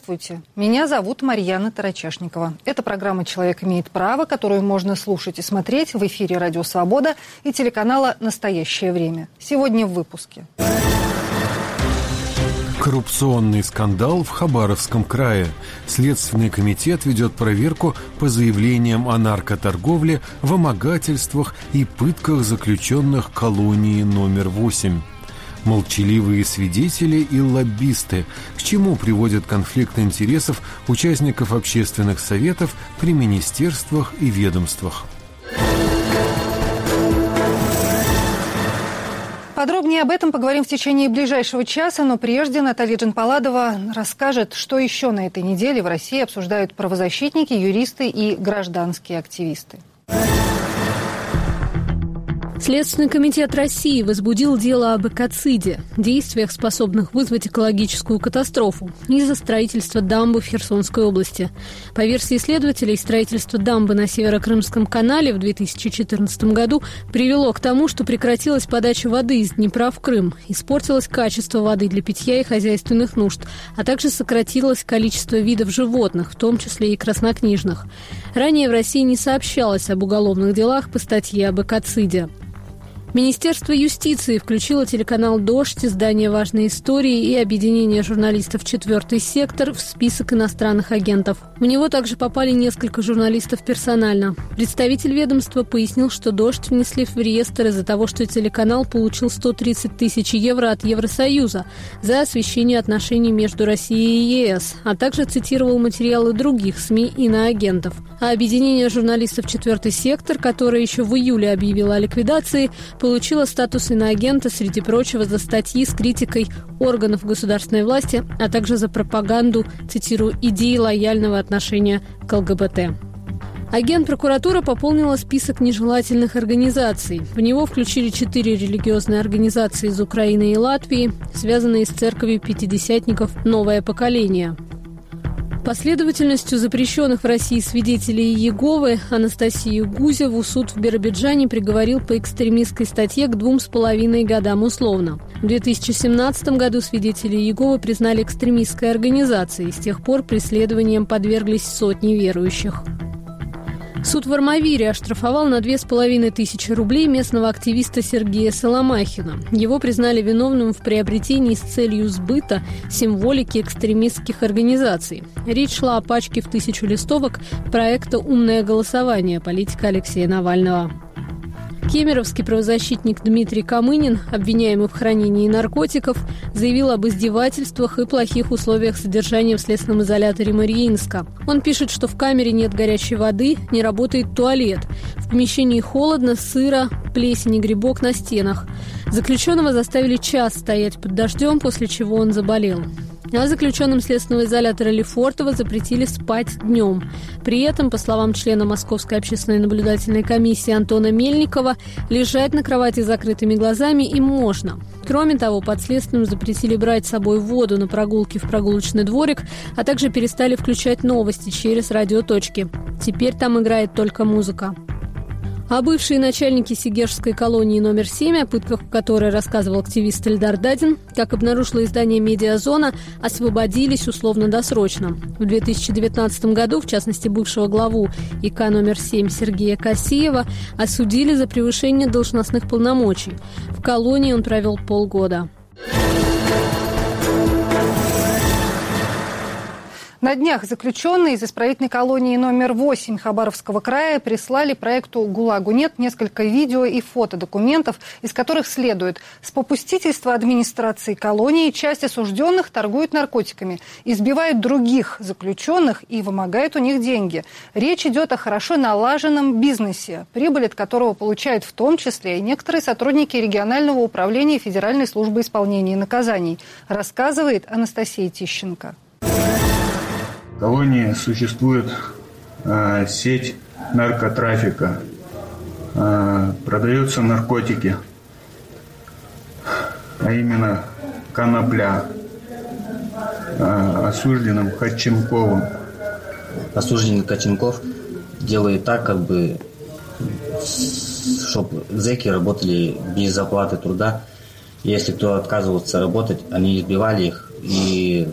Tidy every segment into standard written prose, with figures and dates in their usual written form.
Здравствуйте, меня зовут Марьяна Тарачашникова. Это программа «Человек имеет право», которую можно слушать и смотреть в эфире «Радио Свобода» и телеканала «Настоящее время». Сегодня в выпуске. Коррупционный скандал в Хабаровском крае. Следственный комитет ведет проверку по заявлениям о наркоторговле, вымогательствах и пытках заключенных колонии номер 8. Молчаливые свидетели и лоббисты. К чему приводит конфликт интересов участников общественных советов при министерствах и ведомствах? Подробнее об этом поговорим в течение ближайшего часа, но прежде Наталья Джанпаладова расскажет, что еще на этой неделе в России обсуждают правозащитники, юристы и гражданские активисты. Следственный комитет России возбудил дело об экоциде, действиях, способных вызвать экологическую катастрофу из-за строительства дамбы в Херсонской области. По версии следователей, строительство дамбы на Северокрымском канале в 2014 году привело к тому, что прекратилась подача воды из Днепра в Крым, испортилось качество воды для питья и хозяйственных нужд, а также сократилось количество видов животных, в том числе и краснокнижных. Ранее в России не сообщалось об уголовных делах по статье об экоциде. Министерство юстиции включило телеканал «Дождь», издание «Важные истории» и объединение журналистов «Четвертый сектор» в список иностранных агентов. В него также попали несколько журналистов персонально. Представитель ведомства пояснил, что «Дождь» внесли в реестр из-за того, что телеканал получил 130 тысяч евро от Евросоюза за освещение отношений между Россией и ЕС, а также цитировал материалы других СМИ и иноагентов. А объединение журналистов «Четвертый сектор», которое еще в июле объявило о ликвидации, получила статус иноагента, среди прочего, за статьи с критикой органов государственной власти, а также за пропаганду, цитирую, идеи лояльного отношения к ЛГБТ. Агент прокуратуры пополнила список нежелательных организаций. В него включили 4 религиозные организации из Украины и Латвии, связанные с церковью пятидесятников «Новое поколение». Последовательностью запрещенных в России свидетелей Иеговы Анастасию Гузеву суд в Биробиджане приговорил по экстремистской статье к 2,5 годам условно. В 2017 году свидетели Иеговы признали экстремистской организацией. С тех пор преследованиям подверглись сотни верующих. Суд в Армавире оштрафовал на 2500 рублей местного активиста Сергея Соломахина. Его признали виновным в приобретении с целью сбыта символики экстремистских организаций. Речь шла о пачке в 1000 листовок проекта «Умное голосование» политика Алексея Навального. Кемеровский правозащитник Дмитрий Камынин, обвиняемый в хранении наркотиков, заявил об издевательствах и плохих условиях содержания в следственном изоляторе Мариинска. Он пишет, что в камере нет горячей воды, не работает туалет. В помещении холодно, сыро, плесень и грибок на стенах. Заключенного заставили час стоять под дождем, после чего он заболел. А заключенным следственного изолятора Лефортово запретили спать днем. При этом, по словам члена Московской общественной наблюдательной комиссии Антона Мельникова, лежать на кровати с закрытыми глазами им можно. Кроме того, подследственным запретили брать с собой воду на прогулки в прогулочный дворик, а также перестали включать новости через радиоточки. Теперь там играет только музыка. А бывшие начальники Сегежской колонии номер 7, о пытках в которой рассказывал активист Эльдар Дадин, как обнаружило издание «Медиазона», освободились условно-досрочно. В 2019 году, в частности, бывшего главу ИК номер 7 Сергея Кассиева осудили за превышение должностных полномочий. В колонии он провел полгода. На днях заключенные из исправительной колонии номер 8 Хабаровского края прислали проекту «ГУЛАГу нет» несколько видео и фотодокументов, из которых следует: с попустительства администрации колонии часть осужденных торгует наркотиками, избивает других заключенных и вымогает у них деньги. Речь идет о хорошо налаженном бизнесе, прибыль от которого получают в том числе и некоторые сотрудники регионального управления Федеральной службы исполнения наказаний, рассказывает Анастасия Тищенко. В колонии существует сеть наркотрафика, продаются наркотики, а именно конопля, осужденным Ходченковым. Осужденный Ходченков делает так, чтобы зэки работали без оплаты труда. Если кто отказывался работать, они избивали их и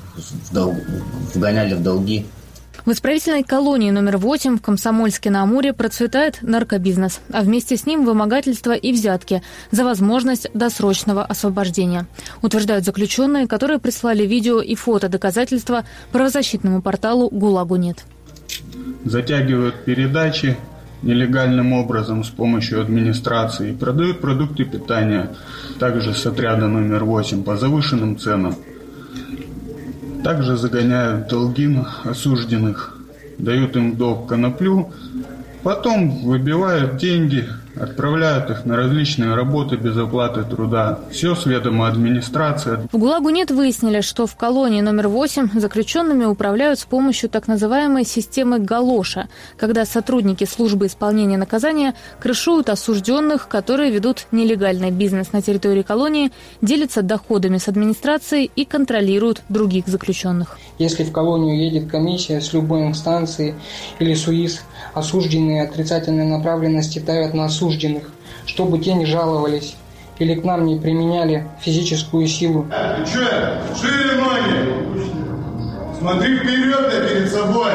вгоняли в долги. В исправительной колонии номер 8 в Комсомольске-на-Амуре процветает наркобизнес, а вместе с ним вымогательство и взятки за возможность досрочного освобождения, утверждают заключенные, которые прислали видео и фото доказательства правозащитному порталу «ГУЛАГу нет». Затягивают передачи нелегальным образом с помощью администрации, продают продукты питания, также с отряда номер 8 по завышенным ценам. Также загоняют долги осужденных, дают им в долг коноплю, потом выбивают деньги, отправляют их на различные работы без оплаты труда. Все с ведома администрации. В ГУЛАГу нет выяснили, что в колонии номер 8 заключенными управляют с помощью так называемой системы галоша, когда сотрудники службы исполнения наказания крышуют осужденных, которые ведут нелегальный бизнес на территории колонии, делятся доходами с администрацией и контролируют других заключенных. Если в колонию едет комиссия с любой инстанции или СУИС, осужденные отрицательной направленности давят на осужденных, чтобы те не жаловались или к нам не применяли физическую силу. Ты че? Шире ноги! Смотри вперед, да перед собой!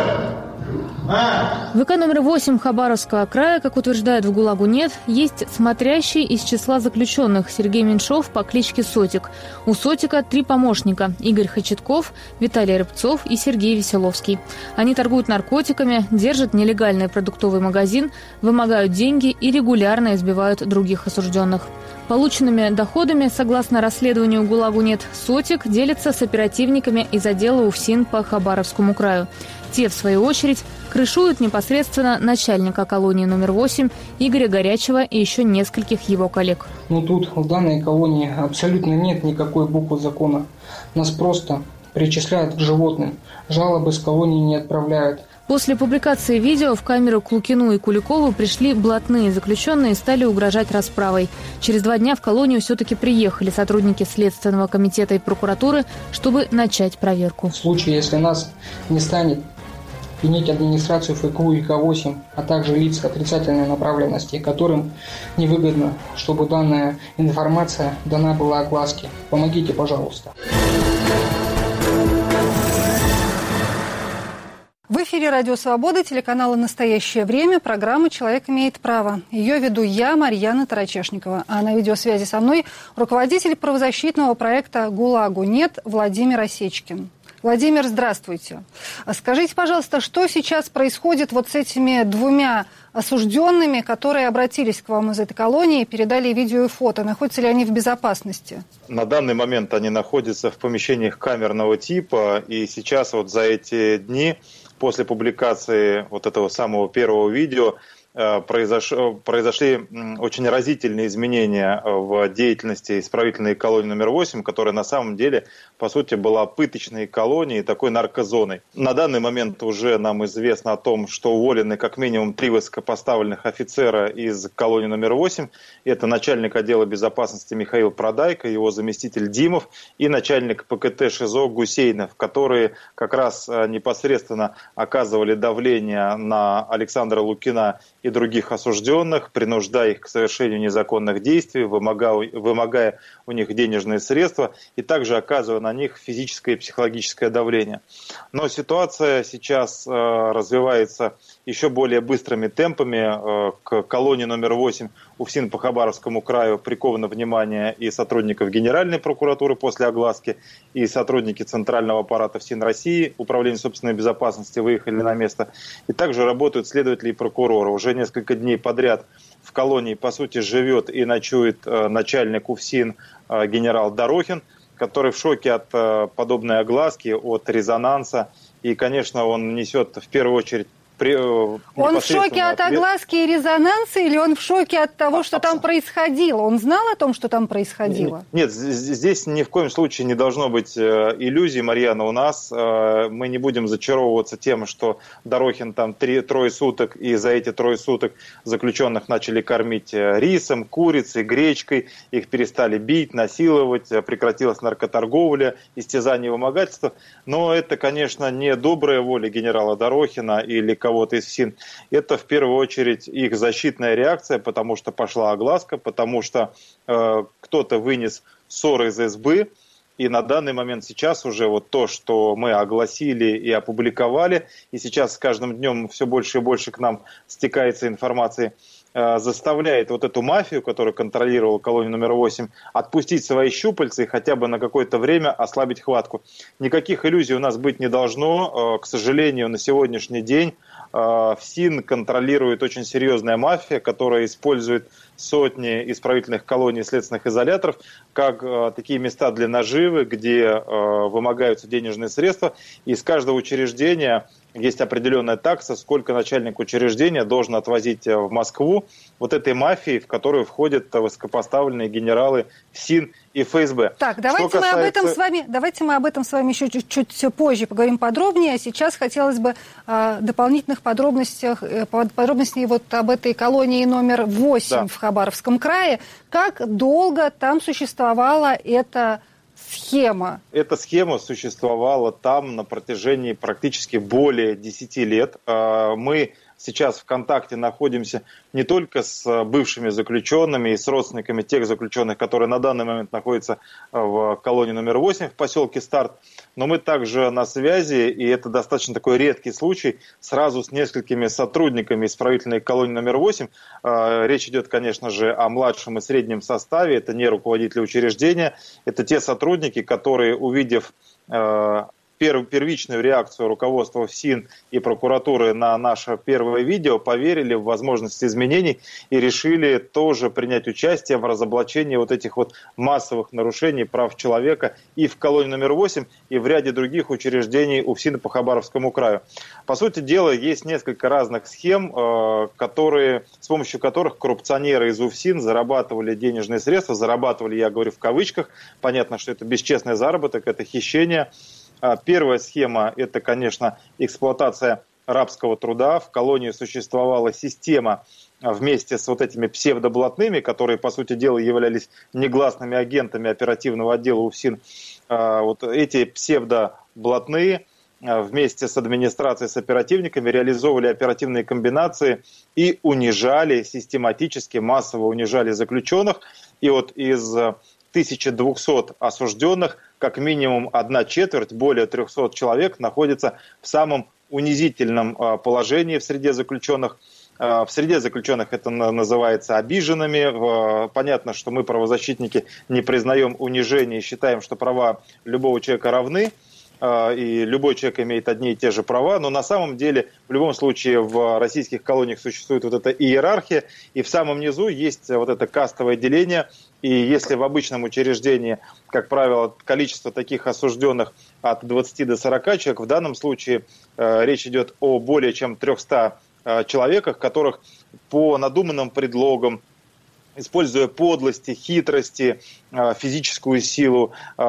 В ВК номер 8 Хабаровского края, как утверждают в ГУЛАГу нет, есть смотрящий из числа заключенных Сергей Меньшов по кличке Сотик. У Сотика 3 помощника – Игорь Хачатков, Виталий Рыбцов и Сергей Веселовский. Они торгуют наркотиками, держат нелегальный продуктовый магазин, вымогают деньги и регулярно избивают других осужденных. Полученными доходами, согласно расследованию ГУЛАГу нет, Сотик делится с оперативниками из отдела УФСИН по Хабаровскому краю. Те, в свою очередь, крышуют непосредственно начальника колонии номер 8 Игоря Горячева и еще нескольких его коллег. Но тут, в данной колонии, абсолютно нет никакой буквы закона. Нас просто причисляют к животным. Жалобы с колонии не отправляют. После публикации видео в камеру к Лукину и Куликову пришли блатные заключенные и стали угрожать расправой. Через 2 дня в колонию все-таки приехали сотрудники Следственного комитета и прокуратуры, чтобы начать проверку. В случае, если нас не станет винить администрацию ФКУ и К8, а также лиц отрицательной направленности, которым невыгодно, чтобы данная информация дана была огласке. Помогите, пожалуйста. В эфире «Радио Свобода», телеканала «Настоящее время», программа «Человек имеет право». Ее веду я, Марьяна Тарачешникова. А на видеосвязи со мной руководитель правозащитного проекта «ГУЛАГу нет» Владимир Осечкин. Владимир, здравствуйте. Скажите, пожалуйста, что сейчас происходит вот с этими 2 осужденными, которые обратились к вам из этой колонии и передали видео и фото? Находятся ли они в безопасности? На данный момент они находятся в помещениях камерного типа, и сейчас вот за эти дни, после публикации вот этого самого первого видео, произошли очень разительные изменения в деятельности исправительной колонии номер 8, которая на самом деле, по сути, была пыточной колонией, такой наркозоной. На данный момент уже нам известно о том, что уволены как минимум 3 высокопоставленных офицера из колонии номер 8. Это начальник отдела безопасности Михаил Продайко, его заместитель Димов и начальник ПКТ ШИЗО Гусейнов, которые как раз непосредственно оказывали давление на Александра Лукина и других осужденных, принуждая их к совершению незаконных действий, вымогая у них денежные средства и также оказывая на них физическое и психологическое давление. Но ситуация сейчас развивается еще более быстрыми темпами. К колонии номер 8 УФСИН по Хабаровскому краю приковано внимание и сотрудников Генеральной прокуратуры после огласки, и сотрудники Центрального аппарата ФСИН России, Управления собственной безопасности выехали на место, и также работают следователи и прокуроры. Уже несколько дней подряд в колонии, по сути, живет и ночует начальник УФСИН генерал Дорохин, который в шоке от подобной огласки, от резонанса, и, конечно, он несет в первую очередь он в шоке от огласки и резонанса, или он в шоке от того, что там происходило? Он знал о том, что там происходило? Нет, здесь ни в коем случае не должно быть иллюзий, Марьяна. У нас мы не будем зачаровываться тем, что Дорохин там 3 суток, и за эти 3 суток заключенных начали кормить рисом, курицей, гречкой, их перестали бить, насиловать, прекратилась наркоторговля, истязание и вымогательство. Но это, конечно, не добрая воля генерала Дорохина или кого-то из ФСИН. Это в первую очередь их защитная реакция, потому что пошла огласка, потому что кто-то вынес ссор из избы, И на данный момент сейчас уже вот то, что мы огласили и опубликовали, и сейчас с каждым днем все больше и больше к нам стекается информации, заставляет вот эту мафию, которая контролировала колонию номер 8, отпустить свои щупальца и хотя бы на какое-то время ослабить хватку. Никаких иллюзий у нас быть не должно. К сожалению, на сегодняшний день ФСИН контролирует очень серьезная мафия, которая использует сотни исправительных колоний и следственных изоляторов как такие места для наживы, где вымогаются денежные средства. И из каждого учреждения есть определенная такса, сколько начальник учреждения должен отвозить в Москву вот этой мафии, в которую входят высокопоставленные генералы ФСИН и ФСБ. Так, давайте мы об этом с вами еще чуть позже поговорим подробнее. Сейчас хотелось бы дополнительных подробностей вот об этой колонии номер 8 в Хабаровском крае. Как долго там существовала эта схема? Эта схема существовала там на протяжении практически более 10 лет. Мы сейчас в контакте находимся не только с бывшими заключенными и с родственниками тех заключенных, которые на данный момент находятся в колонии номер 8 в поселке Старт, но мы также на связи, и это достаточно такой редкий случай, сразу с несколькими сотрудниками исправительной колонии номер 8. Речь идет, конечно же, о младшем и среднем составе, это не руководители учреждения, это те сотрудники, которые, увидев первичную реакцию руководства ФСИН и прокуратуры на наше первое видео, поверили в возможность изменений и решили тоже принять участие в разоблачении вот этих вот массовых нарушений прав человека и в колонии номер 8, и в ряде других учреждений УФСИНа по Хабаровскому краю. По сути дела, есть несколько разных схем, с помощью которых коррупционеры из УФСИН зарабатывали денежные средства, зарабатывали, я говорю в кавычках, понятно, что это бесчестный заработок, это хищение. Первая схема – это, конечно, эксплуатация рабского труда. В колонии существовала система вместе с вот этими псевдоблатными, которые, по сути дела, являлись негласными агентами оперативного отдела УФСИН. Вот эти псевдоблатные вместе с администрацией, с оперативниками реализовывали оперативные комбинации и унижали, систематически, массово унижали заключенных. И вот из 1200 осужденных как минимум 1/4, более 300 человек, находится в самом унизительном положении в среде заключенных. В среде заключенных это называется обиженными. Понятно, что мы, правозащитники, не признаем унижения и считаем, что права любого человека равны. И любой человек имеет одни и те же права, но на самом деле в любом случае в российских колониях существует вот эта иерархия, и в самом низу есть вот это кастовое деление, и если в обычном учреждении, как правило, количество таких осужденных от 20 до 40 человек, в данном случае речь идет о более чем 300 человеках, которых по надуманным предлогам, используя подлости, хитрости, физическую силу,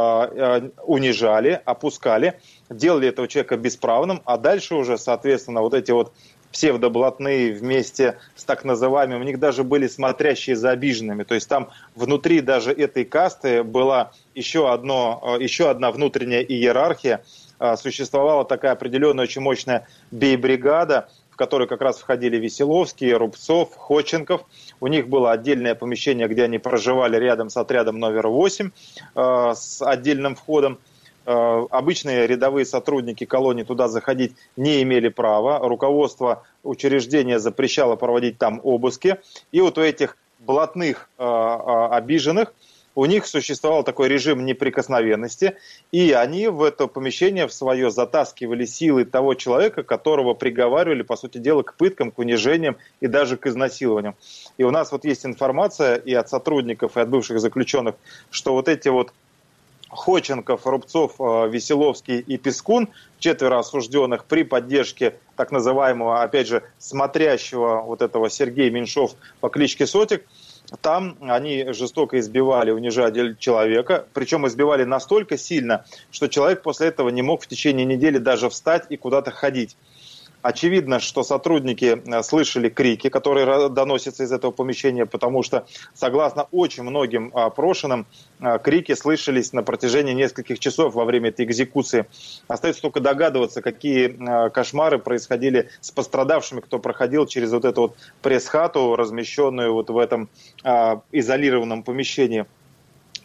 унижали, опускали, делали этого человека бесправным, а дальше уже, соответственно, вот эти вот псевдоблатные вместе с так называемыми, у них даже были смотрящие за обиженными, то есть там внутри даже этой касты была еще одна внутренняя иерархия, существовала такая определенная очень мощная бей-бригада, в которой как раз входили Веселовский, Рубцов, Ходченков. У них было отдельное помещение, где они проживали рядом с отрядом номер 8 с отдельным входом. Обычные рядовые сотрудники колонии туда заходить не имели права. Руководство учреждения запрещало проводить там обыски. И вот у этих блатных обиженных у них существовал такой режим неприкосновенности, и они в это помещение в свое затаскивали силы того человека, которого приговаривали, по сути дела, к пыткам, к унижениям и даже к изнасилованиям. И у нас вот есть информация и от сотрудников, и от бывших заключенных, что вот эти вот Ходченков, Рубцов, Веселовский и Пескун, 4 осужденных при поддержке так называемого, опять же, смотрящего вот этого Сергея Меньшов по кличке Сотик, там они жестоко избивали, унижали человека, причем избивали настолько сильно, что человек после этого не мог в течение недели даже встать и куда-то ходить. Очевидно, что сотрудники слышали крики, которые доносятся из этого помещения, потому что, согласно очень многим опрошенным, крики слышались на протяжении нескольких часов во время этой экзекуции. Остается только догадываться, какие кошмары происходили с пострадавшими, кто проходил через вот эту вот пресс-хату, размещенную вот в этом изолированном помещении.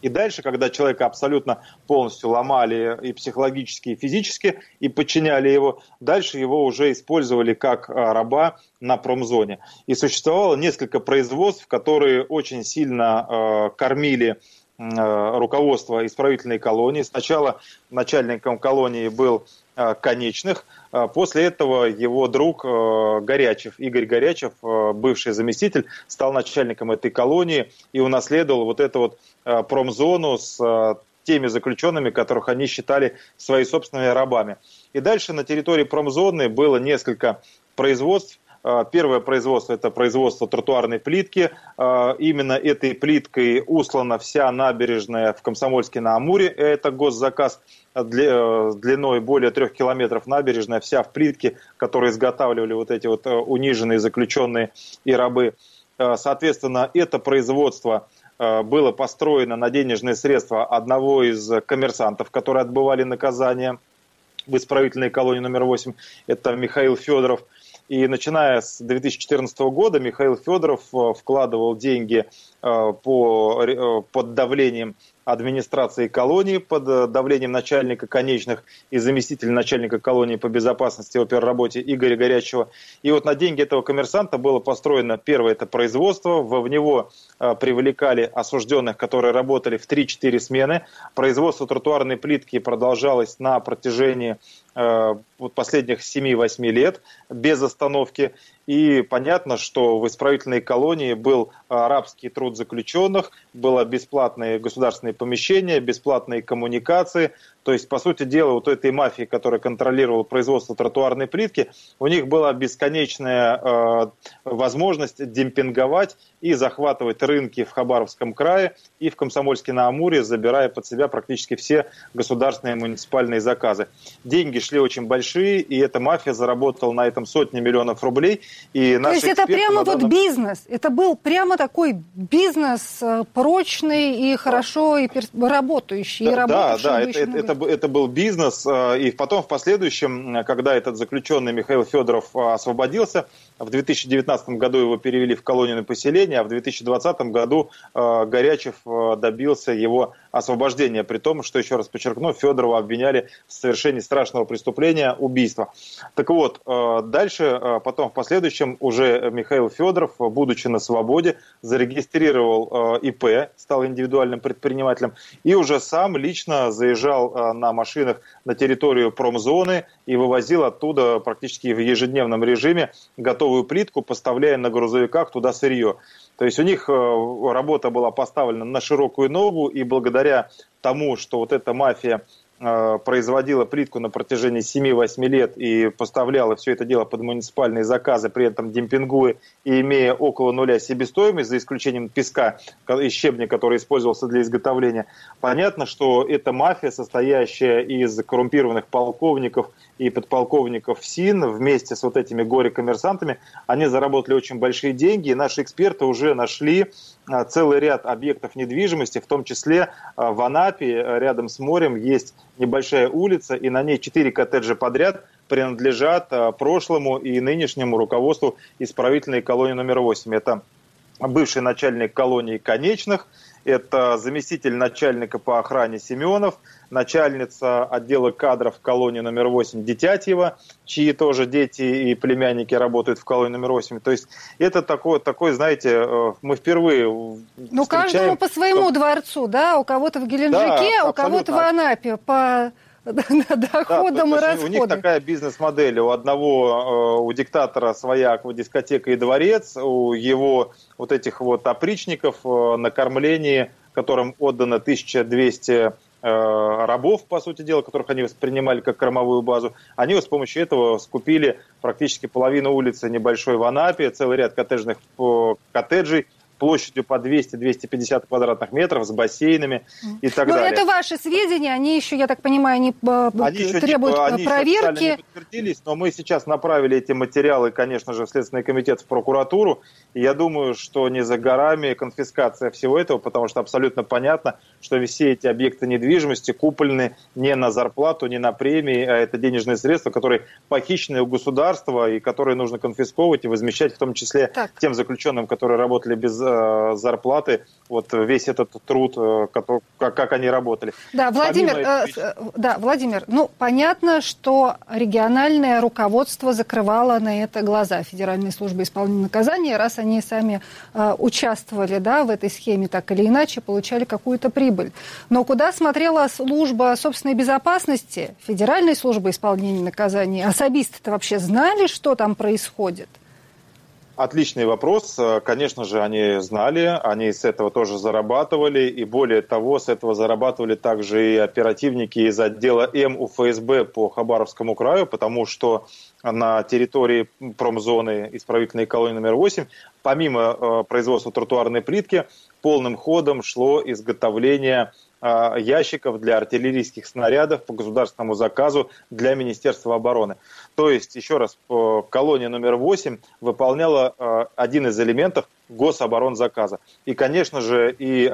И дальше, когда человека абсолютно полностью ломали и психологически, и физически, и подчиняли его, дальше его уже использовали как раба на промзоне. И существовало несколько производств, которые очень сильно кормили руководство исправительной колонии. Сначала начальником колонии был Конечных, после этого его друг Горячев, Игорь Горячев, бывший заместитель, стал начальником этой колонии и унаследовал вот эту вот промзону с теми заключенными, которых они считали своими собственными рабами. И дальше на территории промзоны было несколько производств. Первое производство – это производство тротуарной плитки. Именно этой плиткой услана вся набережная в Комсомольске-на-Амуре. Это госзаказ длиной более 3 километров набережная, вся в плитке, которые изготавливали вот эти вот униженные заключенные и рабы. Соответственно, это производство было построено на денежные средства одного из коммерсантов, которые отбывали наказание в исправительной колонии номер 8. Это Михаил Федоров. И начиная с 2014 года Михаил Федоров вкладывал деньги под давлением администрации колонии, под давлением начальника Конечных и заместителя начальника колонии по безопасности и оперработе Игоря Горячева. И вот на деньги этого коммерсанта было построено первое это производство. В него привлекали осужденных, которые работали в 3-4 смены. Производство тротуарной плитки продолжалось на протяжении последних 7-8 лет без остановки. И понятно, что в исправительной колонии был рабский труд заключенных, было бесплатные государственные помещения, бесплатные коммуникации. То есть, по сути дела, вот этой мафии, которая контролировала производство тротуарной плитки, у них была бесконечная возможность демпинговать и захватывать рынки в Хабаровском крае и в Комсомольске-на-Амуре, забирая под себя практически все государственные и муниципальные заказы. Деньги шли очень большие, и эта мафия заработала на этом сотни миллионов рублей. И то есть это прямо вот бизнес, это был прямо такой бизнес прочный и хорошо и работающий, и работающий. Да, это был бизнес, и потом в последующем, когда этот заключенный Михаил Федоров освободился, в 2019 году его перевели в колонию на поселение, а в 2020 году Горячев добился его освобождения, при том, что, еще раз подчеркну, Федорова обвиняли в совершении страшного преступления – убийства. Так вот, дальше, потом в последующем уже Михаил Федоров, будучи на свободе, зарегистрировал ИП, стал индивидуальным предпринимателем и уже сам лично заезжал на машинах на территорию промзоны и вывозил оттуда практически в ежедневном режиме готовую плитку, поставляя на грузовиках туда сырье. То есть у них работа была поставлена на широкую ногу, и благодаря тому, что вот эта мафия производила плитку на протяжении 7-8 лет и поставляла все это дело под муниципальные заказы, при этом демпингуя и имея около нуля себестоимость, за исключением песка и щебня, который использовался для изготовления, понятно, что эта мафия, состоящая из коррумпированных полковников и подполковников СИН вместе с вот этими горе-коммерсантами, они заработали очень большие деньги, и наши эксперты уже нашли целый ряд объектов недвижимости, в том числе в Анапе, рядом с морем, есть небольшая улица, и на ней 4 коттеджа подряд принадлежат прошлому и нынешнему руководству исправительной колонии номер 8. Это бывший начальник колонии Конечных, это заместитель начальника по охране Семенов, начальница отдела кадров колонии номер 8 Детятьева, чьи тоже дети и племянники работают в колонии номер 8. То есть это такой, знаете, мы впервые встречаем... Ну, каждому по своему дворцу, да? У кого-то в Геленджике, да, у кого-то в Анапе, по доходам и расходам. У них такая бизнес-модель. У одного, у диктатора своя аквадискотека и дворец, у его вот этих вот опричников на кормлении, которым отдано 1200 рабов, по сути дела, которых они воспринимали как кормовую базу, они с помощью этого скупили практически половину улицы небольшой в Анапе, целый ряд коттеджных коттеджей, площадью по 200-250 квадратных метров, с бассейнами и так далее. Но это ваши сведения, они еще, я так понимаю, они требуют проверки. Они не подтвердились, но мы сейчас направили эти материалы, конечно же, в Следственный комитет, в прокуратуру, и я думаю, что не за горами конфискация всего этого, потому что абсолютно понятно, что все эти объекты недвижимости куплены не на зарплату, не на премии, а это денежные средства, которые похищены у государства и которые нужно конфисковывать и возмещать, в том числе тем заключенным, которые работали без зарплаты вот весь этот труд, как они работали. Да, Владимир, ну, понятно, что региональное руководство закрывало на это глаза Федеральной службы исполнения наказания, раз они сами участвовали, да, в этой схеме так или иначе, получали какую-то прибыль. Но куда смотрела служба собственной безопасности, Федеральной службы исполнения наказания? Особисты-то вообще знали, что там происходит? Отличный вопрос. Конечно же, они знали, они с этого тоже зарабатывали, и более того, с этого зарабатывали также и оперативники из отдела М УФСБ по Хабаровскому краю, потому что на территории промзоны исправительной колонии номер 8, помимо производства тротуарной плитки, полным ходом шло изготовление ящиков для артиллерийских снарядов по государственному заказу для Министерства обороны. То есть, еще раз, колония номер 8 выполняла один из элементов гособоронзаказа. И, конечно же, и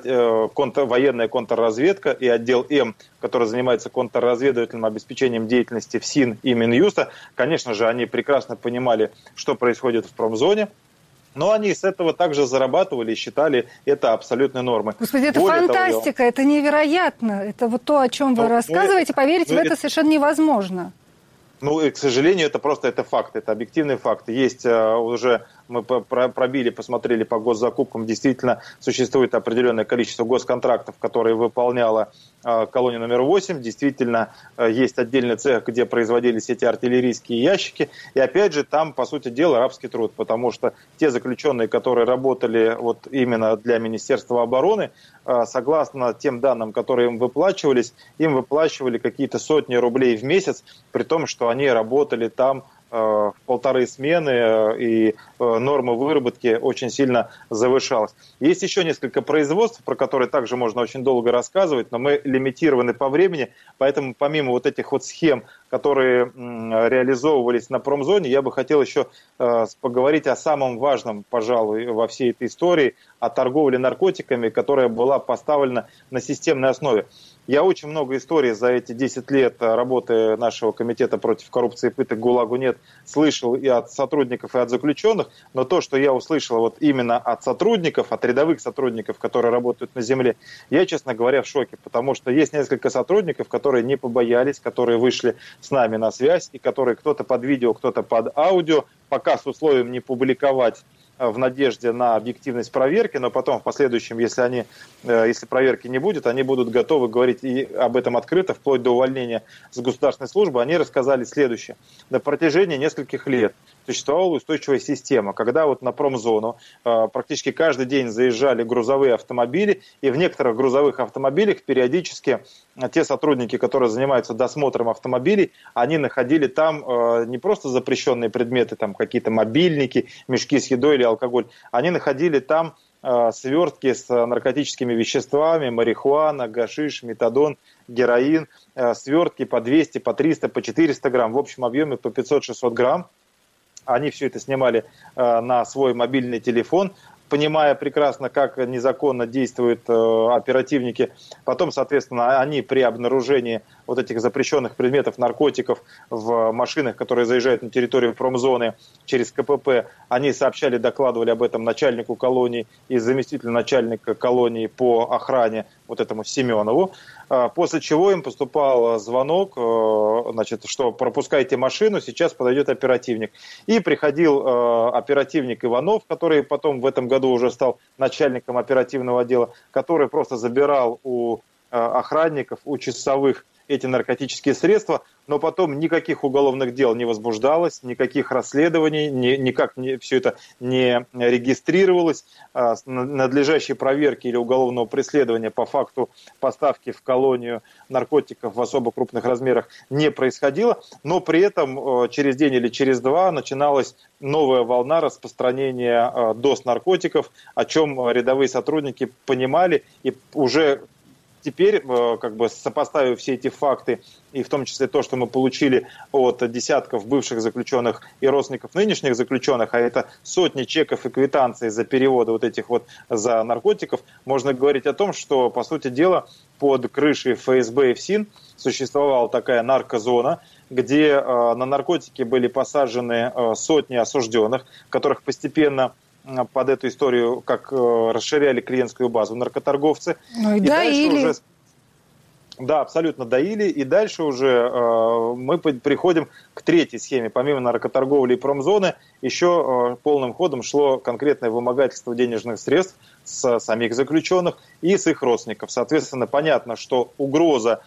военная контрразведка, и отдел М, который занимается контрразведывательным обеспечением деятельности ФСИН и Минюста, конечно же, они прекрасно понимали, что происходит в промзоне. Но они с этого также зарабатывали и считали это абсолютной нормой. Господи, это фантастика, это невероятно. Это вот то, о чем вы рассказываете, поверить в это совершенно невозможно. Ну, и, к сожалению, это факт, это объективный факт. Есть уже, мы пробили, посмотрели по госзакупкам, действительно существует определенное количество госконтрактов, которые выполняла колония номер 8. Действительно, есть отдельный цех, где производились эти артиллерийские ящики. И опять же, там, по сути дела, рабский труд, потому что те заключенные, которые работали вот именно для Министерства обороны, согласно тем данным, которые им выплачивали какие-то сотни рублей в месяц, при том, что они работали там в 1,5 смены, и норма выработки очень сильно завышалась. Есть еще несколько производств, про которые также можно очень долго рассказывать, но мы лимитированы по времени, поэтому помимо вот этих вот схем, которые реализовывались на промзоне, я бы хотел еще поговорить о самом важном, пожалуй, во всей этой истории, о торговле наркотиками, которая была поставлена на системной основе. Я очень много историй за эти 10 лет работы нашего комитета против коррупции и пыток «ГУЛАГу нет» слышал и от сотрудников, и от заключенных, но то, что я услышал вот именно от сотрудников, от рядовых сотрудников, которые работают на земле, я, честно говоря, в шоке, потому что есть несколько сотрудников, которые не побоялись, которые вышли с нами на связь, и которые кто-то под видео, кто-то под аудио, пока с условием не публиковать в надежде на объективность проверки, но потом в последующем, если проверки не будет, они будут готовы говорить и об этом открыто, вплоть до увольнения с государственной службы. Они рассказали следующее. На протяжении нескольких лет существовала устойчивая система, когда вот на промзону практически каждый день заезжали грузовые автомобили, и в некоторых грузовых автомобилях периодически те сотрудники, которые занимаются досмотром автомобилей, они находили там не просто запрещенные предметы, там какие-то мобильники, мешки с едой или алкоголь, они находили там свертки с наркотическими веществами, марихуана, гашиш, метадон, героин, свертки по 200, по 300, по 400 грамм, в общем объеме по 500-600 грамм. Они все это снимали на свой мобильный телефон, понимая прекрасно, как незаконно действуют оперативники. Потом, соответственно, они при обнаружении вот этих запрещенных предметов, наркотиков в машинах, которые заезжают на территорию промзоны через КПП, они сообщали, докладывали об этом начальнику колонии и заместителю начальника колонии по охране, вот этому Семенову. После чего им поступал звонок, что пропускайте машину, сейчас подойдет оперативник. И приходил оперативник Иванов, который потом в этом году уже стал начальником оперативного отдела, который просто забирал у охранников, у часовых эти наркотические средства, но потом никаких уголовных дел не возбуждалось, никаких расследований, никак все это не регистрировалось, надлежащей проверки или уголовного преследования по факту поставки в колонию наркотиков в особо крупных размерах не происходило, но при этом через день или через два начиналась новая волна распространения доз наркотиков, о чем рядовые сотрудники понимали и уже теперь, сопоставив все эти факты, и в том числе то, что мы получили от десятков бывших заключенных и родственников нынешних заключенных, а это сотни чеков и квитанций за переводы вот этих вот за наркотиков, можно говорить о том, что, по сути дела, под крышей ФСБ и ФСИН существовала такая наркозона, где на наркотики были посажены сотни осужденных, которых постепенно под эту историю, как расширяли клиентскую базу наркоторговцы. Ну и доили. Да, абсолютно доили. И дальше уже мы приходим к третьей схеме. Помимо наркоторговли и промзоны, еще полным ходом шло конкретное вымогательство денежных средств с самих заключенных и с их родственников. Соответственно, понятно, что угроза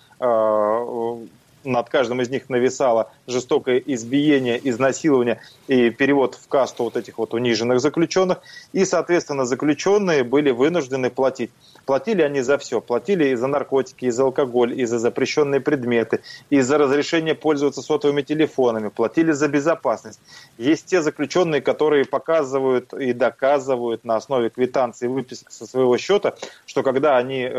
над каждым из них нависало жестокое избиение, изнасилование и перевод в касту вот этих вот униженных заключенных. И, соответственно, заключенные были вынуждены платить. Платили они за все. Платили и за наркотики, и за алкоголь, и за запрещенные предметы, и за разрешение пользоваться сотовыми телефонами. Платили за безопасность. Есть те заключенные, которые показывают и доказывают на основе квитанций и выписок со своего счета, что когда они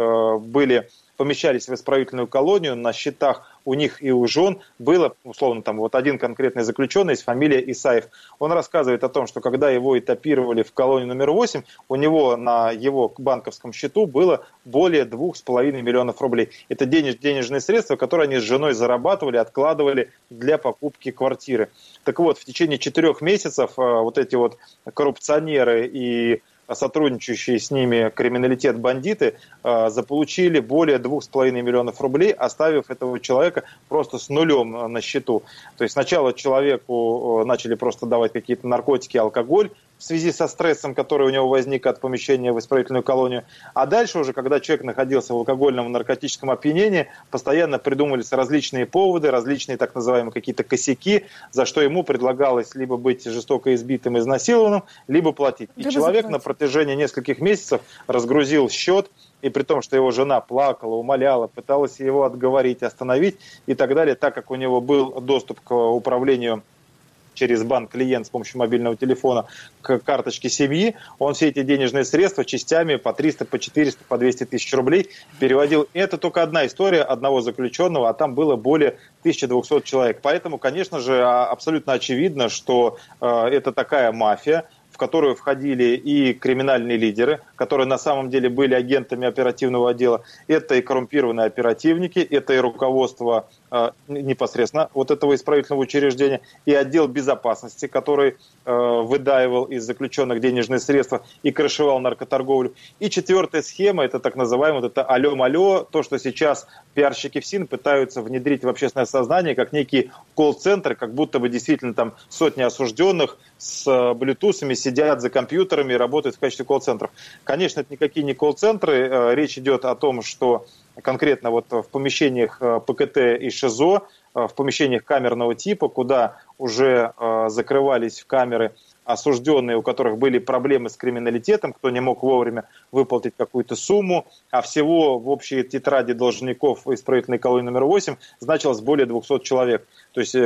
помещались в исправительную колонию, на счетах у них и у жен было, условно, там вот один конкретный заключенный, есть фамилия Исаев. Он рассказывает о том, что когда его этапировали в колонию номер 8, у него на его банковском счету было более 2,5 миллионов рублей. Это денежные средства, которые они с женой зарабатывали, откладывали для покупки квартиры. Так вот, в течение 4 месяцев вот эти вот коррупционеры и сотрудничающие с ними криминалитет бандиты заполучили более 2,5 миллионов рублей, оставив этого человека просто с нулем на счету. То есть сначала человеку начали просто давать какие-то наркотики, алкоголь в связи со стрессом, который у него возник от помещения в исправительную колонию. А дальше уже, когда человек находился в алкогольном наркотическом опьянении, постоянно придумывались различные поводы, различные так называемые какие-то косяки, за что ему предлагалось либо быть жестоко избитым, изнасилованным, либо платить. И человек на протяжении нескольких месяцев разгрузил счет, и при том, что его жена плакала, умоляла, пыталась его отговорить, остановить и так далее, так как у него был доступ к управлению через банк клиент с помощью мобильного телефона к карточке семьи, он все эти денежные средства частями по 300, по 400, по 200 тысяч рублей переводил. Это только одна история одного заключенного, а там было более 1200 человек. Поэтому, конечно же, абсолютно очевидно, что это такая мафия, в которую входили и криминальные лидеры, которые на самом деле были агентами оперативного отдела. Это и коррумпированные оперативники, это и руководство непосредственно вот этого исправительного учреждения, и отдел безопасности, который выдаивал из заключенных денежные средства и крышевал наркоторговлю. И четвертая схема, это так называемое, вот это алё-малё, то, что сейчас пиарщики ФСИН пытаются внедрить в общественное сознание, как некие колл-центры, как будто бы действительно там сотни осужденных с блютусами сидят за компьютерами и работают в качестве колл-центров. Конечно, это никакие не колл-центры, речь идет о том, что конкретно вот в помещениях ПКТ и ШИЗО, в помещениях камерного типа, куда уже закрывались в камеры осужденные, у которых были проблемы с криминалитетом, кто не мог вовремя выплатить какую-то сумму, а всего в общей тетради должников исправительной колонии номер 8 значилось более 200 человек. То есть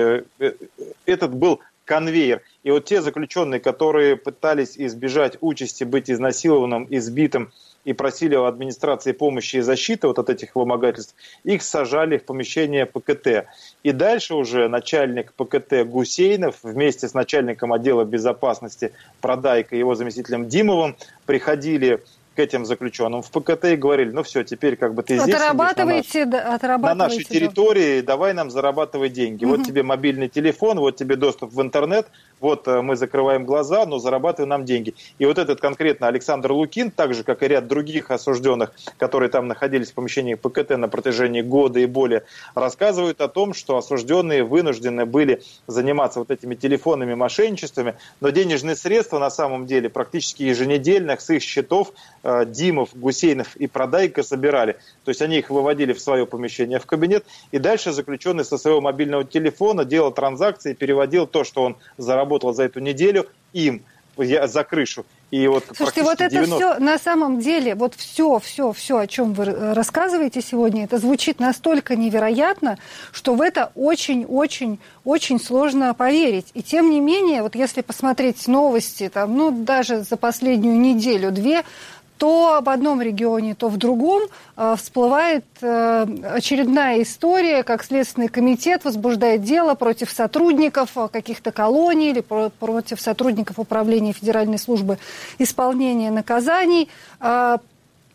этот был конвейер. И вот те заключенные, которые пытались избежать участи быть изнасилованным, избитым, и просили у администрации помощи и защиты вот от этих вымогательств, их сажали в помещение ПКТ. И дальше уже начальник ПКТ Гусейнов вместе с начальником отдела безопасности Продайко и его заместителем Димовым приходили к этим заключенным в ПКТ и говорили, ну все, теперь как бы ты здесь сидишь на нашей территории, давай нам зарабатывай деньги. Вот тебе мобильный телефон, вот тебе доступ в интернет, вот мы закрываем глаза, но зарабатывай нам деньги. И вот этот конкретно Александр Лукин, так же, как и ряд других осужденных, которые там находились в помещении ПКТ на протяжении года и более, рассказывают о том, что осужденные вынуждены были заниматься вот этими телефонными мошенничествами, но денежные средства на самом деле практически еженедельно с их счетов Димов, Гусейнов и Продайко собирали. То есть они их выводили в свое помещение, в кабинет, и дальше заключенный со своего мобильного телефона делал транзакции, переводил то, что он заработал за эту неделю, им за крышу. И вот слушайте, вот это 90... все на самом деле, вот все, о чем вы рассказываете сегодня, это звучит настолько невероятно, что в это очень сложно поверить. И тем не менее, вот если посмотреть новости, там, ну, даже за последнюю неделю-две, то в одном регионе, то в другом всплывает очередная история, как Следственный комитет возбуждает дело против сотрудников каких-то колоний или против сотрудников Управления Федеральной службы исполнения наказаний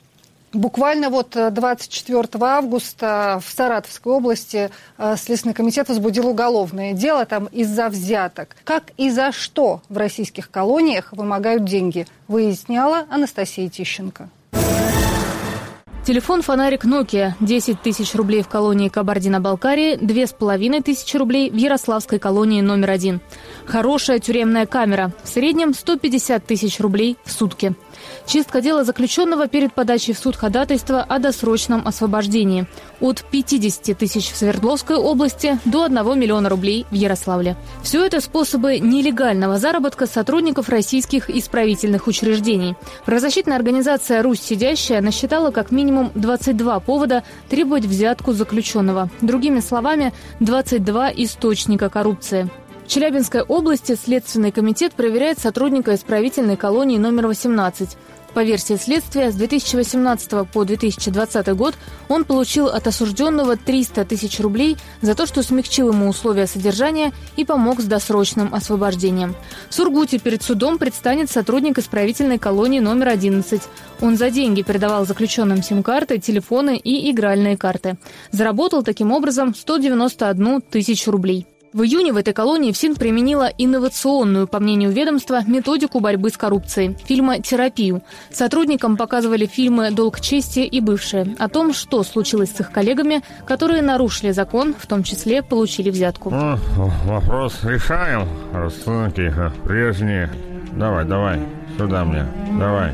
Буквально 24 августа в Саратовской области Следственный комитет возбудил уголовное дело там из-за взяток. Как и за что в российских колониях вымогают деньги, выясняла Анастасия Тищенко. Телефон-фонарик Nokia 10 тысяч рублей в колонии Кабардино-Балкарии, 2500 рублей в Ярославской колонии номер 1. Хорошая тюремная камера, в среднем 150 тысяч рублей в сутки. Чистка дела заключенного перед подачей в суд ходатайства о досрочном освобождении. От 50 тысяч в Свердловской области до 1 миллиона рублей в Ярославле. Все это способы нелегального заработка сотрудников российских исправительных учреждений. Правозащитная организация «Русь сидящая» насчитала как минимум 22 повода требовать взятку заключенного. Другими словами, 22 источника коррупции. В Челябинской области Следственный комитет проверяет сотрудника исправительной колонии номер 18. По версии следствия, с 2018 по 2020 год он получил от осужденного 300 тысяч рублей за то, что смягчил ему условия содержания и помог с досрочным освобождением. В Сургуте перед судом предстанет сотрудник исправительной колонии номер 11. Он за деньги передавал заключенным сим-карты, телефоны и игральные карты. Заработал таким образом 191 тысячу рублей. В июне в этой колонии ФСИН применила инновационную, по мнению ведомства, методику борьбы с коррупцией – фильмотерапию. Сотрудникам показывали фильмы «Долг чести» и «Бывшие» о том, что случилось с их коллегами, которые нарушили закон, в том числе получили взятку. Вопрос решаем, родственники прежние. Давай, сюда мне, давай.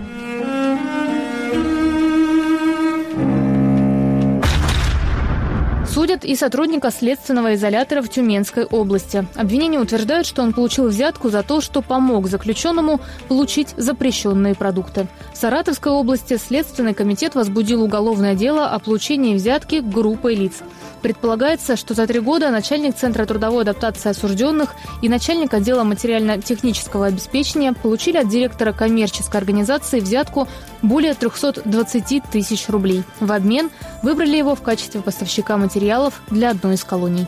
Судят и сотрудника следственного изолятора в Тюменской области. Обвинения утверждают, что он получил взятку за то, что помог заключенному получить запрещенные продукты. В Саратовской области Следственный комитет возбудил уголовное дело о получении взятки группой лиц. Предполагается, что за 3 года начальник Центра трудовой адаптации осужденных и начальник отдела материально-технического обеспечения получили от директора коммерческой организации взятку более 320 тысяч рублей. В обмен выбрали его в качестве поставщика материалов для одной из колоний.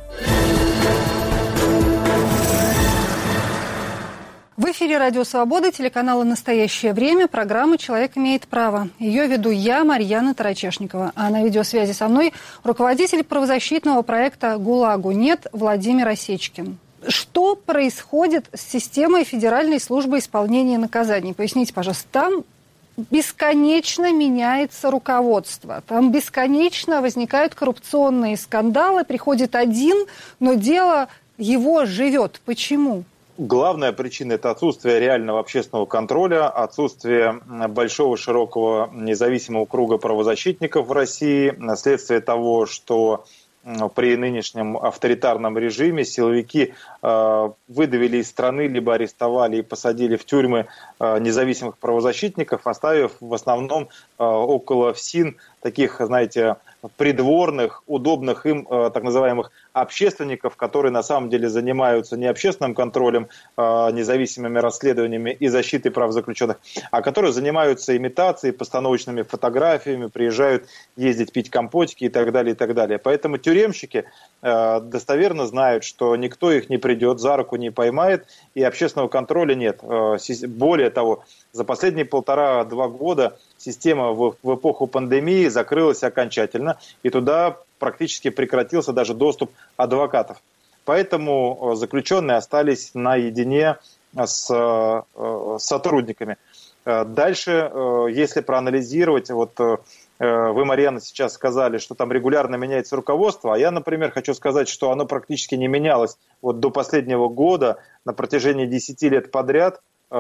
В эфире «Радио Свобода», телеканала «Настоящее время», программа «Человек имеет право». Ее веду я, Марьяна Тарачешникова. А на видеосвязи со мной руководитель правозащитного проекта «ГУЛАГу нет» Владимир Осечкин. Что происходит с системой Федеральной службы исполнения наказаний? Поясните, пожалуйста, там бесконечно меняется руководство, там бесконечно возникают коррупционные скандалы, приходит один, но дело его живет. Почему? Главная причина – это отсутствие реального общественного контроля, отсутствие большого, широкого, независимого круга правозащитников в России, следствие того, что при нынешнем авторитарном режиме силовики выдавили из страны, либо арестовали и посадили в тюрьмы независимых правозащитников, оставив в основном около ФСИН таких, знаете, придворных, удобных им так называемых общественников, которые на самом деле занимаются не общественным контролем, независимыми расследованиями и защитой прав заключенных, а которые занимаются имитацией, постановочными фотографиями, приезжают ездить пить компотики и так далее, и так далее. Поэтому тюремщики достоверно знают, что никто их не придет, за руку не поймает, и общественного контроля нет. Более того, за последние 1,5-2 года система в эпоху пандемии закрылась окончательно, и туда практически прекратился даже доступ адвокатов. Поэтому заключенные остались наедине с сотрудниками. Дальше, если проанализировать, вы, Марьяна, сейчас сказали, что там регулярно меняется руководство, а я, например, хочу сказать, что оно практически не менялось до последнего года, на протяжении 10 лет подряд.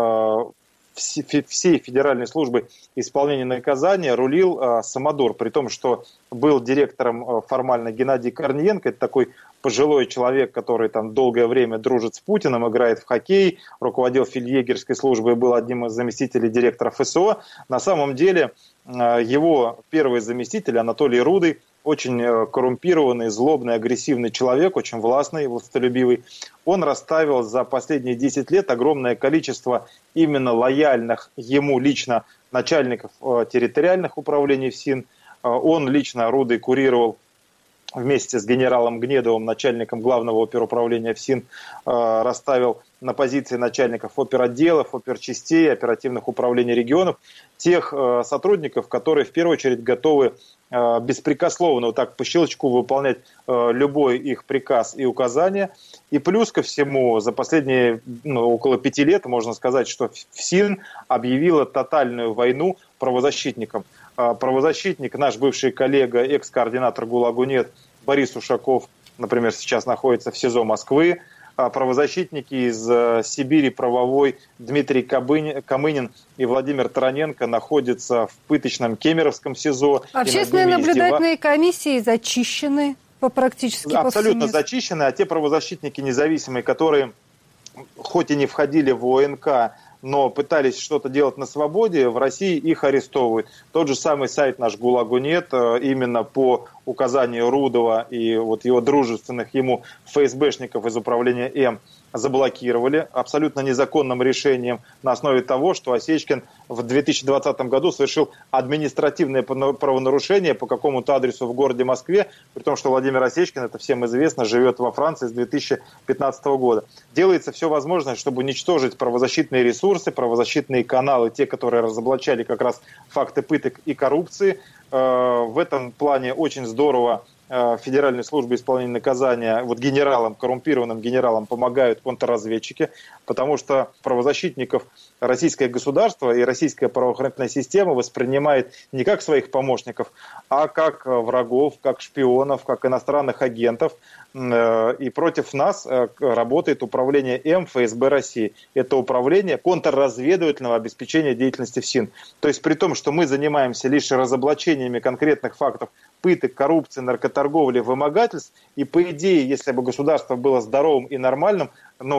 Всей Федеральной службы исполнения наказания рулил Самодур, при том, что был директором формально Геннадий Корниенко, это такой пожилой человек, который там долгое время дружит с Путиным, играет в хоккей, руководил фельдъегерской службой и был одним из заместителей директора ФСО. На самом деле его первый заместитель Анатолий Рудый, очень коррумпированный, злобный, агрессивный человек, очень властный, властолюбивый. Он расставил за последние 10 лет огромное количество именно лояльных ему лично начальников территориальных управлений ФСИН. Он лично, Рудый, курировал вместе с генералом Гнедовым, начальником главного оперуправления ФСИН, расставил на позиции начальников оперотделов, оперчастей, оперативных управлений регионов, тех сотрудников, которые в первую очередь готовы беспрекословно вот так по щелчку выполнять любой их приказ и указание. И плюс ко всему, за последние около 5 лет можно сказать, что ФСИН объявила тотальную войну правозащитникам. Правозащитник, наш бывший коллега, экс-координатор ГУЛАГу-НЕТ Борис Ушаков, например, сейчас находится в СИЗО Москвы. Правозащитники из Сибири правовой Дмитрий Камынин и Владимир Тараненко находятся в пыточном Кемеровском СИЗО. Общественные наблюдательные комиссии зачищены практически абсолютно зачищены, а те правозащитники независимые, которые хоть и не входили в ОНК, но пытались что-то делать на свободе, в России их арестовывают. Тот же самый сайт наш ГУЛАГу-НЕТ именно по указанию Рудова и вот его дружественных ему ФСБшников из управления М заблокировали абсолютно незаконным решением на основе того, что Осечкин в 2020 году совершил административное правонарушение по какому-то адресу в городе Москве, при том, что Владимир Осечкин, это всем известно, живет во Франции с 2015 года. Делается все возможное, чтобы уничтожить правозащитные ресурсы, правозащитные каналы, те, которые разоблачали как раз факты пыток и коррупции. В этом плане очень здорово Федеральной службы исполнения наказания, вот генералам, коррумпированным генералам помогают контрразведчики, потому что правозащитников российское государство и российская правоохранительная система воспринимает не как своих помощников, а как врагов, как шпионов, как иностранных агентов. И против нас работает управление М ФСБ России. Это управление контрразведывательного обеспечения деятельности ФСИН. То есть при том, что мы занимаемся лишь разоблачениями конкретных фактов пыток, коррупции, наркоторговли, вымогательств, и по идее, если бы государство было здоровым и нормальным,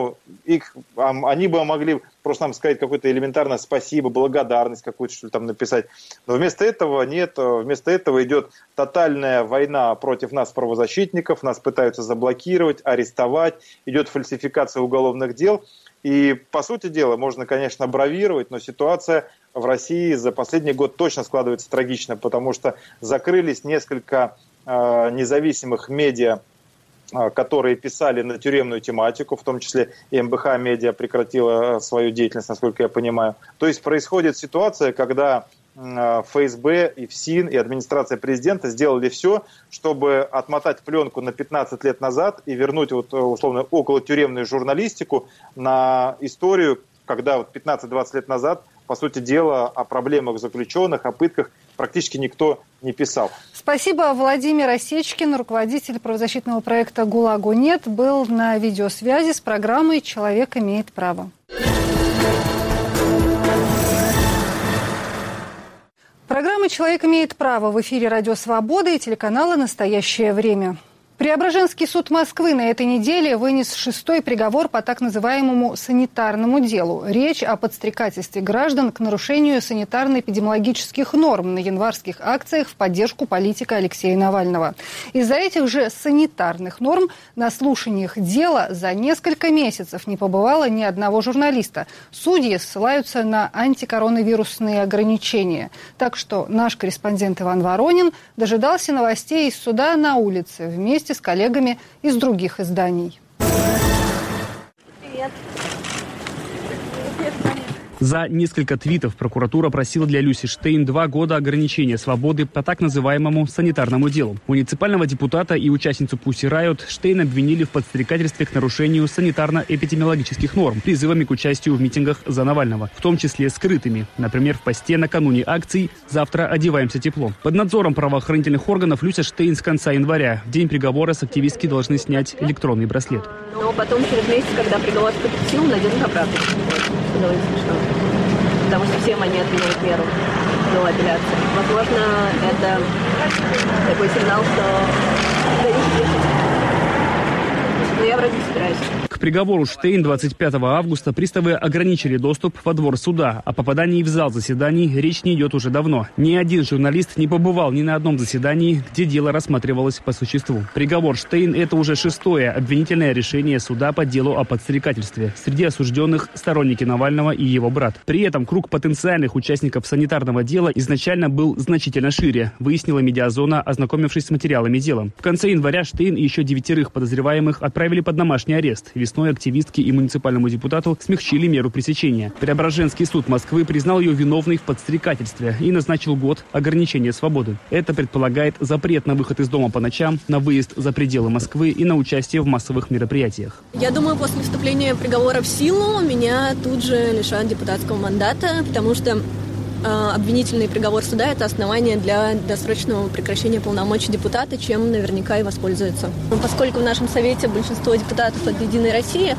они бы могли просто нам сказать какое-то элементарное спасибо, благодарность какую-то, что ли, там написать. Но вместо этого нет, вместо этого идет тотальная война против нас, правозащитников, нас пытаются заблокировать, арестовать, идет фальсификация уголовных дел. И, по сути дела, можно, конечно, бравировать, но ситуация в России за последний год точно складывается трагично, потому что закрылись несколько независимых медиа, которые писали на тюремную тематику, в том числе и МБХ Медиа прекратила свою деятельность, насколько я понимаю. То есть происходит ситуация, когда ФСБ и ФСИН, и администрация президента сделали все, чтобы отмотать пленку на 15 лет назад и вернуть вот, условно околотюремную журналистику на историю, когда вот 15-20 лет назад, по сути дела, о проблемах заключенных, о пытках практически никто не писал. Спасибо. Владимир Осечкин, руководитель правозащитного проекта ГУЛАГу-НЕТ, был на видеосвязи с программой «Человек имеет право». Программа «Человек имеет право» в эфире «Радио Свобода» и телеканала «Настоящее время». Преображенский суд Москвы на этой неделе вынес 6-й приговор по так называемому санитарному делу. Речь о подстрекательстве граждан к нарушению санитарно-эпидемиологических норм на январских акциях в поддержку политика Алексея Навального. Из-за этих же санитарных норм на слушаниях дела за несколько месяцев не побывало ни одного журналиста. Судьи ссылаются на антикоронавирусные ограничения. Так что наш корреспондент Иван Воронин дожидался новостей из суда на улице вместе с коллегами из других изданий. Привет. За несколько твитов прокуратура просила для Люси Штейн 2 года ограничения свободы по так называемому санитарному делу. Муниципального депутата и участницу Pussy Riot Штейн обвинили в подстрекательстве к нарушению санитарно-эпидемиологических норм призывами к участию в митингах за Навального, в том числе скрытыми. Например, в посте накануне акций «Завтра одеваемся тепло». Под надзором правоохранительных органов Люся Штейн с конца января. В день приговора с активистки должны снять электронный браслет. Но потом через месяц, когда приговор вступит в силу, наденут обратно. Что довольно смешно. Потому что всем они отменяют меру до апелляции. Возможно, это такой сигнал, что дают ехать. Но я вроде не собираюсь. К К приговору Штейн 25 августа приставы ограничили доступ во двор суда. О попадании в зал заседаний речь не идет уже давно. Ни один журналист не побывал ни на одном заседании, где дело рассматривалось по существу. Приговор Штейн – это уже 6-е обвинительное решение суда по делу о подстрекательстве. Среди осужденных – сторонники Навального и его брат. При этом круг потенциальных участников санитарного дела изначально был значительно шире, выяснила Медиазона, ознакомившись с материалами дела. В конце января Штейн и еще 9 подозреваемых отправили под домашний арест. Весной активистки и муниципальному депутату смягчили меру пресечения. Преображенский суд Москвы признал ее виновной в подстрекательстве и назначил год ограничения свободы. Это предполагает запрет на выход из дома по ночам, на выезд за пределы Москвы и на участие в массовых мероприятиях. Я думаю, после вступления приговора в силу меня тут же лишат депутатского мандата, потому что обвинительный приговор суда – это основание для досрочного прекращения полномочий депутата, чем наверняка и воспользуется. Поскольку в нашем Совете большинство депутатов от «Единой России»,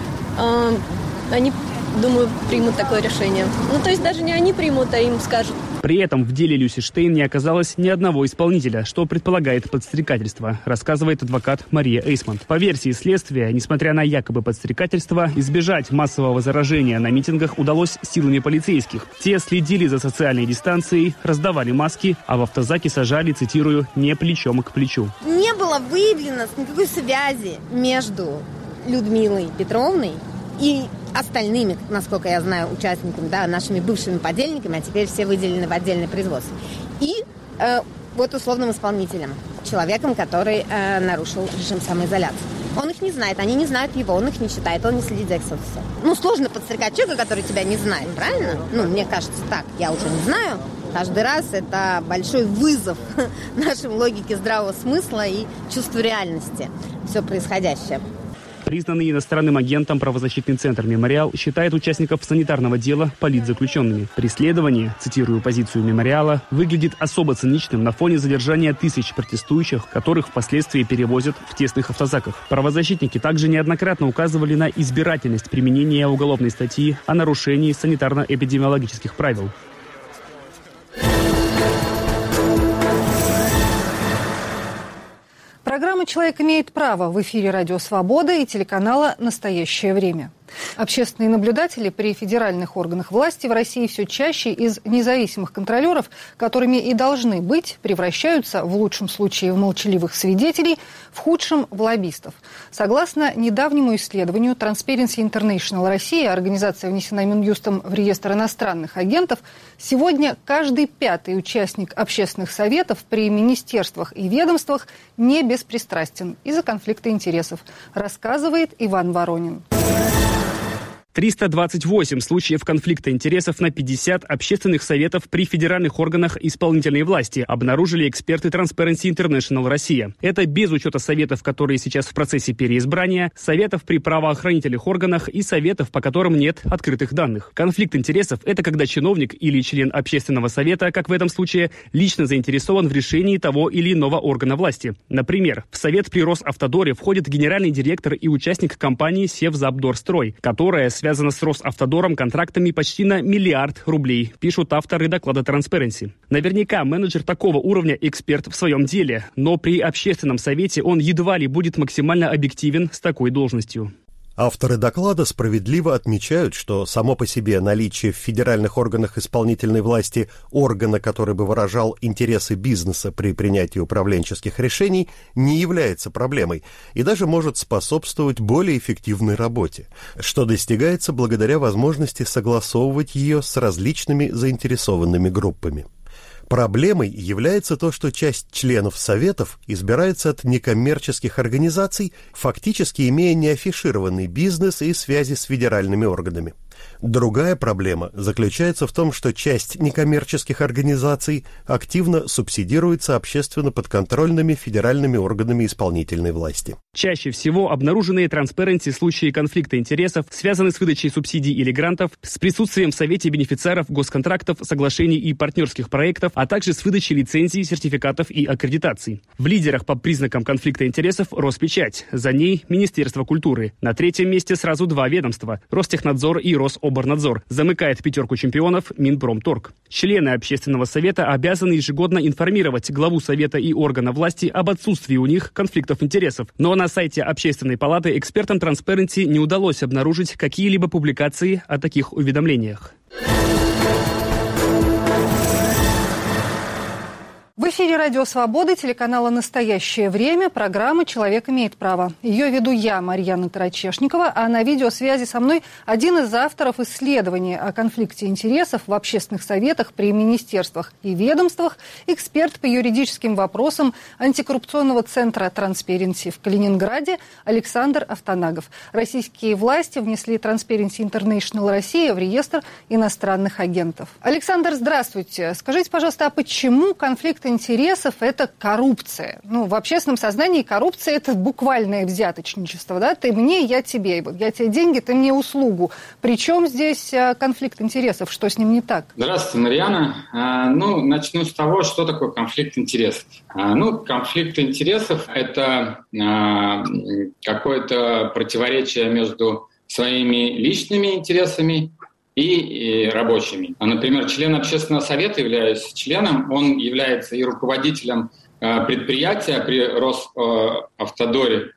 они, думаю, примут такое решение. То есть даже не они примут, а им скажут. При этом в деле Люси Штейн не оказалось ни одного исполнителя, что предполагает подстрекательство, рассказывает адвокат Мария Эйсмонт. По версии следствия, несмотря на якобы подстрекательство, избежать массового заражения на митингах удалось силами полицейских. Те следили за социальной дистанцией, раздавали маски, а в автозаке сажали, цитирую, «не плечом к плечу». Не было выявлено никакой связи между Людмилой Петровной и остальными, насколько я знаю, участниками, нашими бывшими подельниками, а теперь все выделены в отдельное производство. И условным исполнителем, человеком, который нарушил режим самоизоляции. Он их не знает, они не знают его, он их не читает, он не следит за их соцсетями. Сложно подстрекать человека, который тебя не знает, правильно? Мне кажется так, я уже не знаю. Каждый раз это большой вызов нашей логике здравого смысла и чувству реальности, все происходящее. Признанный иностранным агентом правозащитный центр «Мемориал» считает участников санитарного дела политзаключенными. Преследование, цитирую позицию «Мемориала», выглядит особо циничным на фоне задержания тысяч протестующих, которых впоследствии перевозят в тесных автозаках. Правозащитники также неоднократно указывали на избирательность применения уголовной статьи о нарушении санитарно-эпидемиологических правил. Программа «Человек имеет право» в эфире «Радио Свобода» и телеканала «Настоящее время». Общественные наблюдатели при федеральных органах власти в России все чаще из независимых контролеров, которыми и должны быть, превращаются, в лучшем случае, в молчаливых свидетелей, в худшем – в лоббистов. Согласно недавнему исследованию Transparency International Россия, организация внесена Минюстом в реестр иностранных агентов, сегодня каждый 5-й участник общественных советов при министерствах и ведомствах не беспристрастен из-за конфликта интересов, рассказывает Иван Воронин. 328 случаев конфликта интересов на 50 общественных советов при федеральных органах исполнительной власти обнаружили эксперты Transparency International Россия. Это без учета советов, которые сейчас в процессе переизбрания, советов при правоохранительных органах и советов, по которым нет открытых данных. Конфликт интересов – это когда чиновник или член общественного совета, как в этом случае, лично заинтересован в решении того или иного органа власти. Например, в совет при Росавтодоре входит генеральный директор и участник компании Севзабдорстрой, которая связана с Росавтодором контрактами почти на 1 миллиард рублей, пишут авторы доклада Transparency. Наверняка менеджер такого уровня эксперт в своем деле, но при общественном совете он едва ли будет максимально объективен с такой должностью. Авторы доклада справедливо отмечают, что само по себе наличие в федеральных органах исполнительной власти органа, который бы выражал интересы бизнеса при принятии управленческих решений, не является проблемой и даже может способствовать более эффективной работе, что достигается благодаря возможности согласовывать ее с различными заинтересованными группами. Проблемой является то, что часть членов советов избирается от некоммерческих организаций, фактически имея неафишированный бизнес и связи с федеральными органами. Другая проблема заключается в том, что часть некоммерческих организаций активно субсидируется общественно подконтрольными федеральными органами исполнительной власти. Чаще всего обнаруженные Transparency случаи конфликта интересов связаны с выдачей субсидий или грантов, с присутствием в Совете бенефициаров госконтрактов, соглашений и партнерских проектов, а также с выдачей лицензий, сертификатов и аккредитаций. В лидерах по признакам конфликта интересов Роспечать, за ней Министерство культуры. На третьем месте сразу два ведомства – Ростехнадзор и Рособорнадзор. Замыкает пятерку чемпионов Минпромторг. Члены общественного совета обязаны ежегодно информировать главу совета и органа власти об отсутствии у них конфликтов интересов. Но на сайте Общественной палаты экспертам Transparency не удалось обнаружить какие-либо публикации о таких уведомлениях. В эфире «Радио Свобода», телеканала «Настоящее время», программа «Человек имеет право». Ее веду я, Марьяна Тарачешникова, а на видеосвязи со мной один из авторов исследования о конфликте интересов в общественных советах при министерствах и ведомствах, эксперт по юридическим вопросам антикоррупционного центра Transparency в Калининграде Александр Автонагов. Российские власти внесли Transparency International Россия в реестр иностранных агентов. Александр, здравствуйте. Скажите, пожалуйста, а почему конфликт интересов – это коррупция? В общественном сознании коррупция – это буквальное взяточничество, да? Ты мне, я тебе. Я тебе деньги, ты мне услугу. Причем здесь конфликт интересов? Что с ним не так? Здравствуйте, Марьяна. Начну с того, что такое конфликт интересов. Конфликт интересов – это какое-то противоречие между своими личными интересами и рабочими. Например, член общественного совета, являясь членом, он является и руководителем предприятия при Росавтодоре,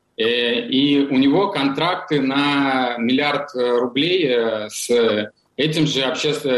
и у него контракты на 1 миллиард рублей с этим же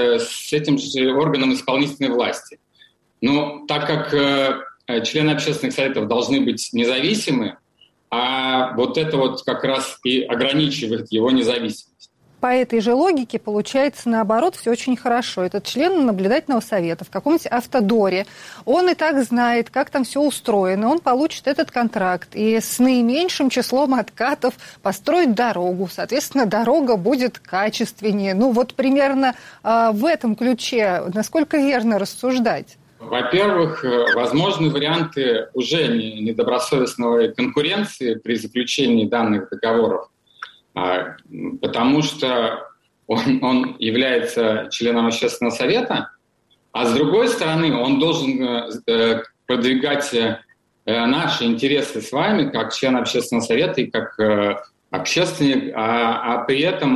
органом исполнительной власти. Но так как члены общественных советов должны быть независимы, а вот это вот как раз и ограничивает его независимость. По этой же логике получается наоборот все очень хорошо. Этот член наблюдательного совета в каком-нибудь автодоре, он и так знает, как там все устроено, он получит этот контракт и с наименьшим числом откатов построит дорогу. Соответственно, дорога будет качественнее. Примерно в этом ключе, насколько верно рассуждать? Во-первых, возможны варианты уже недобросовестной конкуренции при заключении данных договоров, потому что он является членом общественного совета, а с другой стороны он должен продвигать наши интересы с вами, как член общественного совета и как общественник, а при этом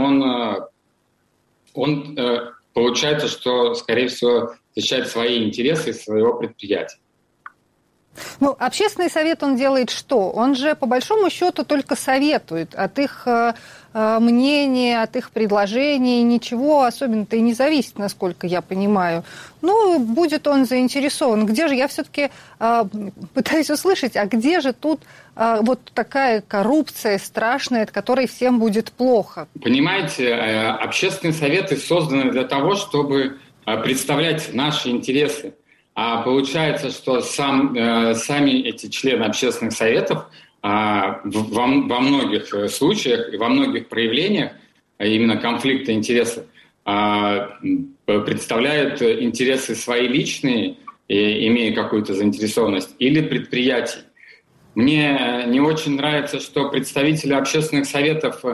он получается, что, скорее всего, защищает свои интересы своего предприятия. Общественный совет, он делает что? Он же, по большому счету, только советует. От их мнения, от их предложений ничего особенно-то и не зависит, насколько я понимаю. Будет он заинтересован. Где же, я все-таки пытаюсь услышать, а где же тут вот такая коррупция страшная, от которой всем будет плохо? Понимаете, общественные советы созданы для того, чтобы представлять наши интересы. А получается, что сами эти члены общественных советов во многих случаях и во многих проявлениях именно конфликта интересов представляют интересы свои личные, имея какую-то заинтересованность, или предприятий. Мне не очень нравится, что представители общественных советов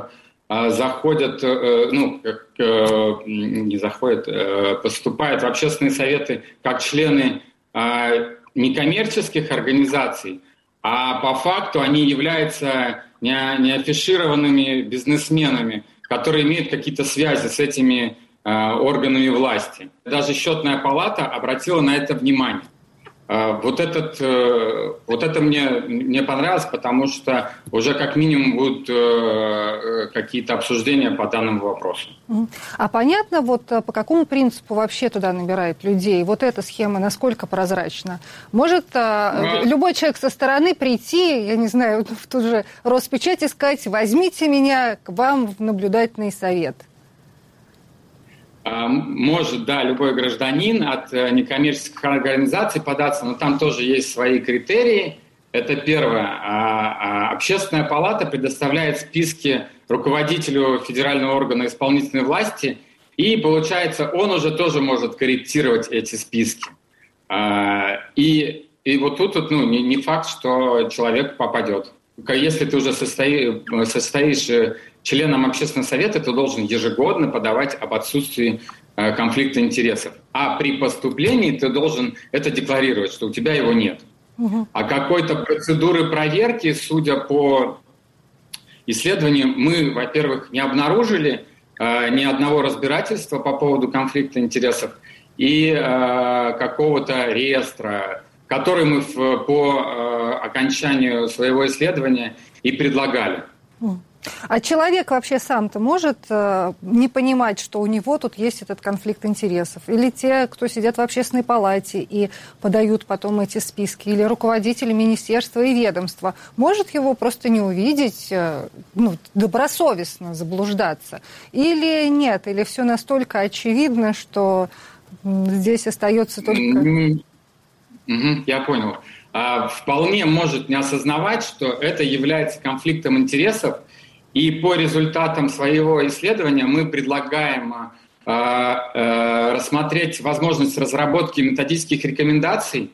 поступают в общественные советы как члены некоммерческих организаций, а по факту они являются неафишированными бизнесменами, которые имеют какие-то связи с этими органами власти. Даже Счетная палата обратила на это внимание. Вот это мне понравилось, потому что уже как минимум будут какие-то обсуждения по данному вопросу. А понятно, по какому принципу вообще туда набирают людей? Вот эта схема насколько прозрачна? Может любой человек со стороны прийти, я не знаю, в ту же Роспечать и сказать: возьмите меня к вам в наблюдательный совет? Может, да, любой гражданин от некоммерческих организаций податься, но там тоже есть свои критерии. Это первое. Общественная палата предоставляет списки руководителю федерального органа исполнительной власти, и, получается, он уже тоже может корректировать эти списки. И вот тут не факт, что человек попадет. Если ты уже состоишь членом общественного совета, ты должен ежегодно подавать об отсутствии конфликта интересов. а при поступлении ты должен это декларировать, что у тебя его нет. А какой-то процедуры проверки, судя по исследованиям, мы, во-первых, не обнаружили ни одного разбирательства по поводу конфликта интересов и какого-то реестра, который мы по окончанию своего исследования и предлагали. А человек вообще сам-то может не понимать, что у него тут есть этот конфликт интересов? Или те, кто сидят в общественной палате и подают потом эти списки, или руководители министерства и ведомства, может его просто не увидеть, добросовестно заблуждаться? Или нет? Или все настолько очевидно, что здесь остается только... Я понял. Вполне может не осознавать, что это является конфликтом интересов, и по результатам своего исследования мы предлагаем рассмотреть возможность разработки методических рекомендаций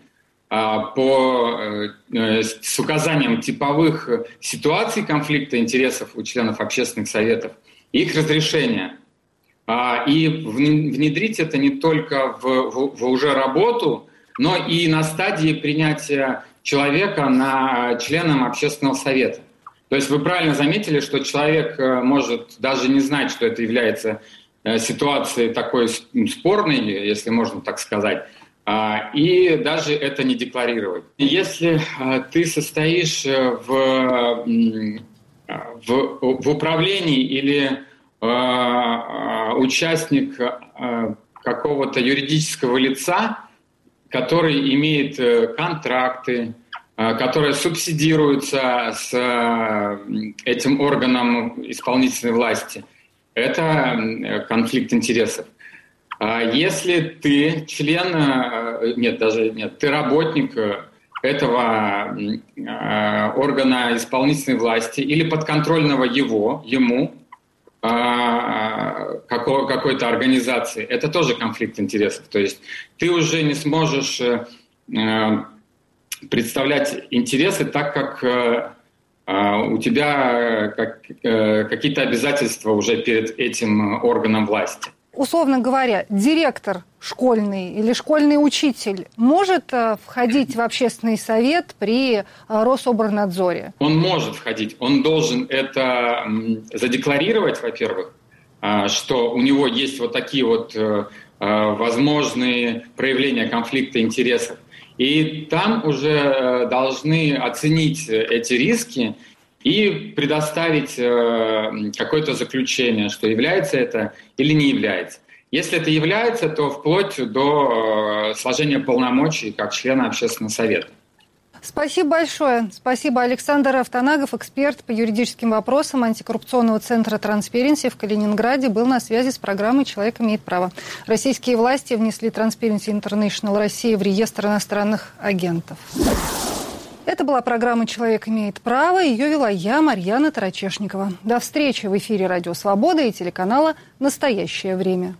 с указанием типовых ситуаций конфликта интересов у членов общественных советов и их разрешения. И внедрить это не только в уже работу, но и на стадии принятия человека членом общественного совета. То есть вы правильно заметили, что человек может даже не знать, что это является ситуацией такой спорной, если можно так сказать, и даже это не декларировать. Если ты состоишь в управлении или участник какого-то юридического лица, который имеет контракты, которые субсидируются с этим органом исполнительной власти, это конфликт интересов. Если ты ты работник этого органа исполнительной власти или подконтрольного ему какой-то организации, это тоже конфликт интересов. То есть ты уже не сможешь представлять интересы так, как у тебя какие-то обязательства уже перед этим органом власти. Условно говоря, директор школьный или школьный учитель может входить в общественный совет при Рособорнадзоре? Он может входить. Он должен это задекларировать, во-первых, что у него есть вот такие вот возможные проявления конфликта интересов. И там уже должны оценить эти риски и предоставить какое-то заключение, что является это или не является. Если это является, то вплоть до сложения полномочий как члена общественного совета. Спасибо большое. Спасибо. Александр Автонагов, эксперт по юридическим вопросам антикоррупционного центра Transparency в Калининграде, был на связи с программой «Человек имеет право». Российские власти внесли Transparency International России в реестр иностранных агентов. Это была программа «Человек имеет право». Ее вела я, Марьяна Тарачешникова. До встречи в эфире «Радио Свобода» и телеканала «Настоящее время».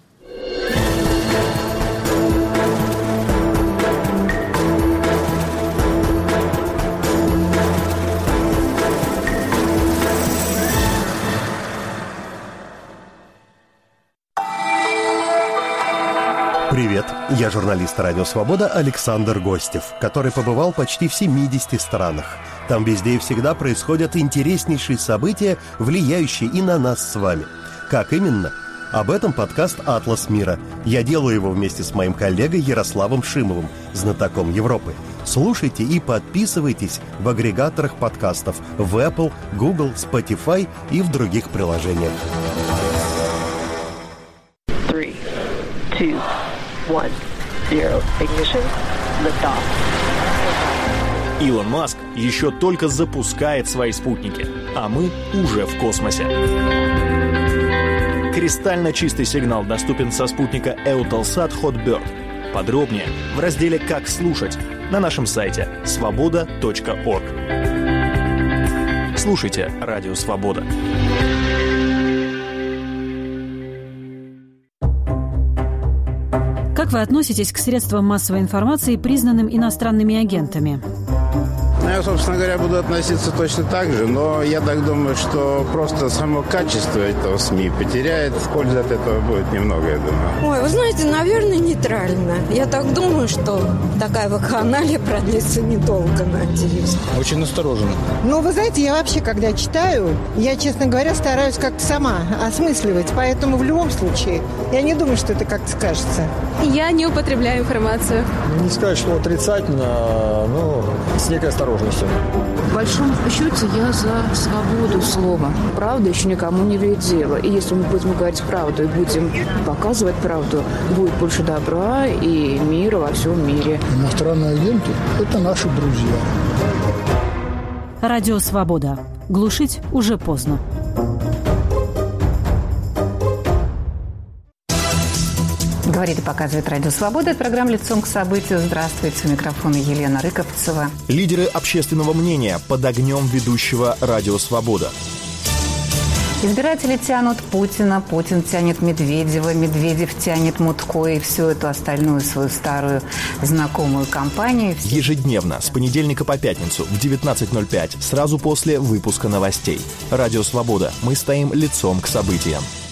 Привет, я журналист «Радио Свобода» Александр Гостев, который побывал почти в 70 странах. Там везде и всегда происходят интереснейшие события, влияющие и на нас с вами. Как именно? Об этом подкаст «Атлас мира». Я делаю его вместе с моим коллегой Ярославом Шимовым, знатоком Европы. Слушайте и подписывайтесь в агрегаторах подкастов в Apple, Google, Spotify и в других приложениях. 3, 2, 1, 0. Ignition. Liftoff. Илон Маск еще только запускает свои спутники, а мы уже в космосе. Кристально чистый сигнал доступен со спутника Eutelsat Hotbird. Подробнее в разделе «Как слушать» на нашем сайте svoboda.org. Слушайте «Радио Свобода». Как вы относитесь к средствам массовой информации, признанным иностранными агентами? Я, собственно говоря, буду относиться точно так же, но я так думаю, что просто само качество этого СМИ потеряет. Пользы от этого будет немного, я думаю. Ой, вы знаете, наверное, нейтрально. Я так думаю, что такая вакханалия продлится недолго, надеюсь. Очень осторожно. Ну, вы знаете, я вообще, когда читаю, я, честно говоря, стараюсь как-то сама осмысливать. Поэтому в любом случае, я не думаю, что это как-то скажется. Я не употребляю информацию. Не сказать, что отрицательно, но с некой осторожностью. В большом счете я за свободу слова. Правда еще никому не вредила. И если мы будем говорить правду и будем показывать правду, будет больше добра и мира во всем мире. Иностранные агенты – это наши друзья. Радио «Свобода». Глушить уже поздно. Говорит и показывает Радио Свобода. Это программа «Лицом к событию». Здравствуйте. У микрофона Елена Рыковцева. Лидеры общественного мнения под огнем ведущего Радио Свобода. Избиратели тянут Путина, Путин тянет Медведева, Медведев тянет Мутко и всю эту остальную свою старую знакомую компанию. Ежедневно, с понедельника по пятницу в 19:05, сразу после выпуска новостей. Радио Свобода. Мы стоим лицом к событиям.